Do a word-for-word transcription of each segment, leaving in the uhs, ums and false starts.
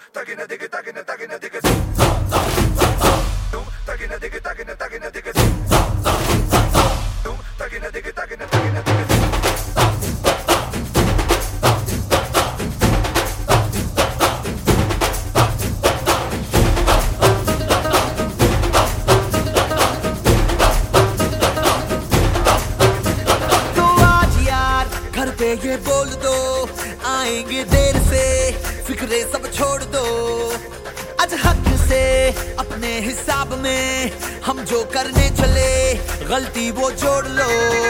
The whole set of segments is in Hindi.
ये बोल दो आएंगे देर से, फिक्रे सब छोड़ दो। आज हक से अपने हिसाब में हम जो करने चले, गलती वो जोड़ लो।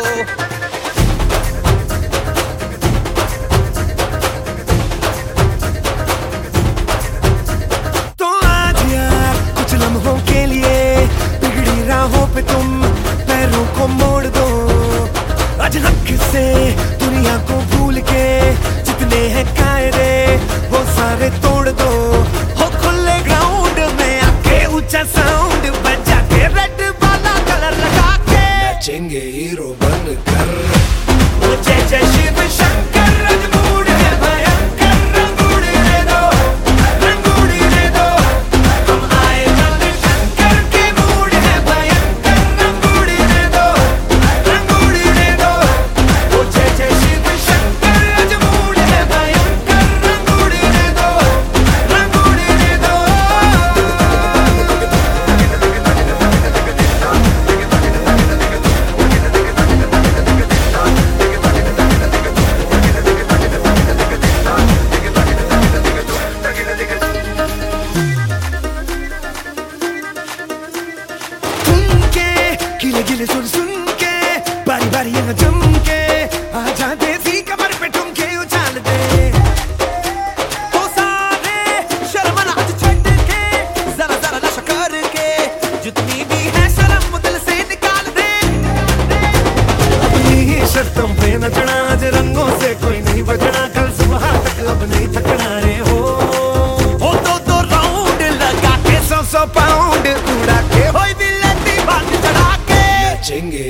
तो आज यार कुछ लम्हों के लिए बिगड़ी राहों पे तुम पैरों को मोड़ दो। आज हक से दुनिया को भूल के जितने हैं कायदे वो सारे तोड़ दो। हो खुले ग्राउंड में आके ऊंचा साउंड बजा के रेड वाला कलर लगा के नाचेंगे हीरो बनकर। वो जय जय शिव शंकर रंगूड़ है भयंकर, रंगूड़ दे दो रंगूड़ दे दो। हम आए जल्दी शंकर के मूड है भयंकर, रंगूड़ दे दो रंगूड़ दे दो। वो जय जय शिव शंकर रंगूड़ है भयंकर, रंगूड़ दे दो रंगूड़ दे दो। गिले गिले सुन सुन के बारी बारी यहाँ जम के आजा देसी कमर पे ठुमके उछाल दे। तो सारे शर्म आज छट के जरा जरा नशा करके जितनी भी है शर्म दिल से निकाल दे। अपनी ही शर्तों पे नचना, आज रंगों से कोई नहीं बचना, कल सुबह तक अब नहीं थकना रे हो। वो दो दो राउंड लगा के सौ सौ पाउंड उड़ा के कोई भी लड्डी बात चढ़ा के नाचेंगे